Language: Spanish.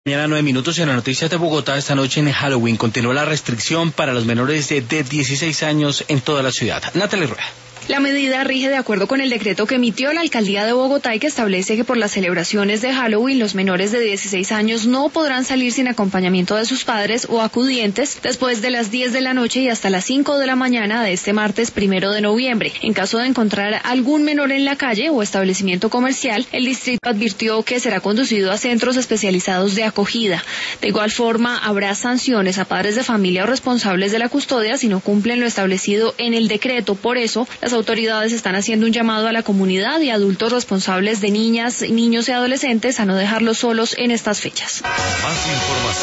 Mañana 9 minutos en las noticias de Bogotá. Esta noche en Halloween continúa la restricción para los menores de 16 años en toda la ciudad. Natalia Rueda. La medida rige de acuerdo con el decreto que emitió la Alcaldía de Bogotá y que establece que por las celebraciones de Halloween los menores de 16 años no podrán salir sin acompañamiento de sus padres o acudientes después de las 10 de la noche y hasta las 5 de la mañana de este martes 1 de noviembre. En caso de encontrar algún menor en la calle o establecimiento comercial, el distrito advirtió que será conducido a centros especializados de acogida. De igual forma, habrá sanciones a padres de familia o responsables de la custodia si no cumplen lo establecido en el decreto. Por eso, las autoridades están haciendo un llamado a la comunidad y adultos responsables de niñas, niños y adolescentes a no dejarlos solos en estas fechas. Más información.